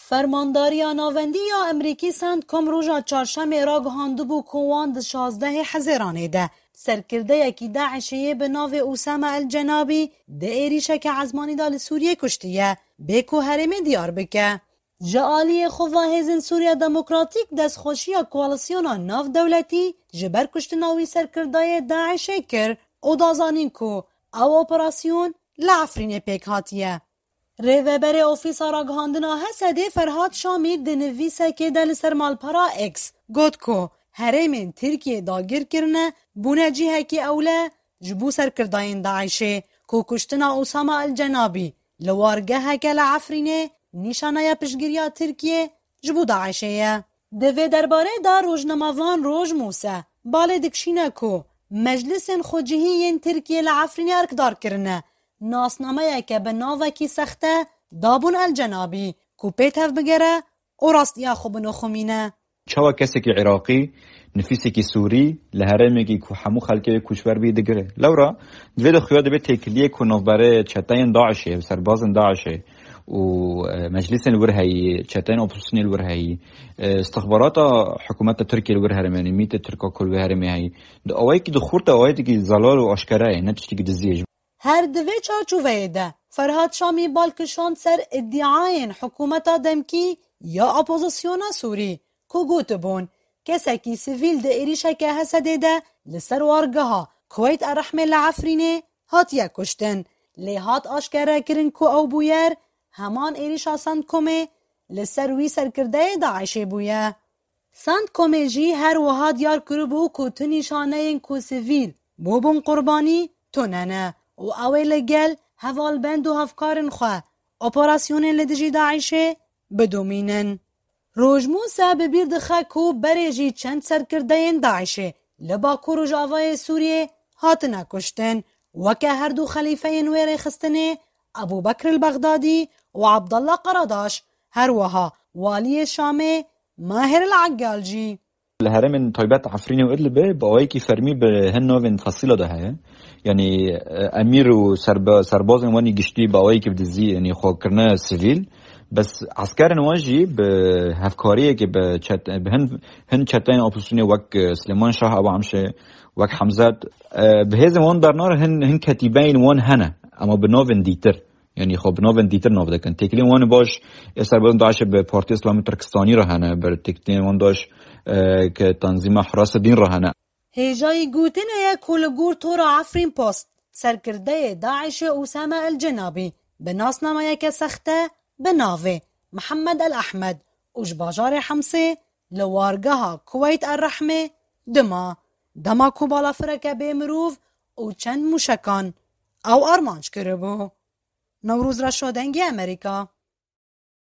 فرمانداری ناوندی یا امریکی سندکم روژا چهارشنبه را گهاندو بو کوان د 16 حزیرانه ده سرکرده یکی داعشیه به ناو اسامه الجنابی ده ایریشک عزمانی دا لسوریه کشتیه بکو هرم دیار بکه. جالی خواهزن سوریا دموکراتیک دست خوشی کوالسیونا ناو دولتی جبر کشتناوی سرکرده داعشه کر او دازانین کو او اپراسیون لعفرین پیک هاتیه. ریوبر اوفیسا را گهاندنا حسده فرهاد شامی دنویسه که دل سرمالپرا اکس گوت کو هرمین ترکیه داگیر کرنه بونه جیه که اوله جبو سرکرداین داعشه کو کشتنا اسامه الجنابی لوارگه که لعفرینه نیشانه یا پشگیریا ترکیه جبو داعشه دوی درباره دا روزنامه‌وان روز موسه باله دکشینه کو مجلس خوجهی ترکیه لعفرینه ارکدار کرنه ناسنامه که به ناوکی سخته دابون الجنابی کو پیت هف بگره او راستیا خوب نخومینه چاوا کسی که عراقی نفیسی که سوری لهرمه که همو خلکه کشور بی دگره لورا دوی دو خواه دبی تکلیه که نوبره چتاین داعشه سربازن داعشه و مجلس الورهي چتاين اپوزيسيون الورهي استخبارات حكومت تركيا الورهرماني ميت تركا كل ورهرمي اوای کی دخورت اوای کی زلال و آشکاره نه چی کی دزیج هر دوی چارچوبه ده فرهاد شامی بالکشان سر ادعاین حکومت دمکی یا اپوزیسیون سوری کو گوتبون کسکی سیویل ده ایریشکه حسده ده لسر وارگها کویت الرحمه لعفرینه هاتیه کشتن لهات آشکاره کرن کو او بویر همان ایریشا سندکومه لسر وی سرکرده داعشه بویه سندکومه جی هر وها دیار کربو کو تنیشانه این کو سیویل بوبون قربانی توننه و اویل گل هوال بند و هفکارن خواه اپراسیون لدجی داعشه بدومینن روجموسه ببیر دخه کو بریجی چند سرکرده داعشه لباکو رجاوای سوریه هاتنه کشتن وکه هر دو خلیفه نویر خستنه ابو بکر البغدادی و عبدالله قراداش هر وها والی شامه ماهر العقالجی الهرم من طيبات عفريني وإدلب بأواي كي فرمي بهن فصيلة ده يعني أمير وسرباز واني قشتي بأواي كي بدزي يعني خوكرنا سيفيل بس عسكر نواجي بهفكارية كي بهن چتين أوبوسيوني وك سليمان شاه أبو عمشة وك حمزات بهذا وان درنار هن كتيبين وان هنا أما بنوفن ديتر يعني خب بنوفن ديتر نوف ده كان تكلين وان باش سرباز داعش ببارتي اسلامي تركستاني رهنا برتكتين وان داش که تنظیم حراس دین رهنه هیجای گوتنه کلگور تورا عفرین پست سرکرده داعش اسامه الجنابی به ناسنامه که سخته به ناوه محمد الاحمد اوش باجار حمسه لوارگاه کویت الرحمه دما کوبالا فرکه به مروف او چند موشکان او ارمانج کربو نوروز را شدنگی امریکا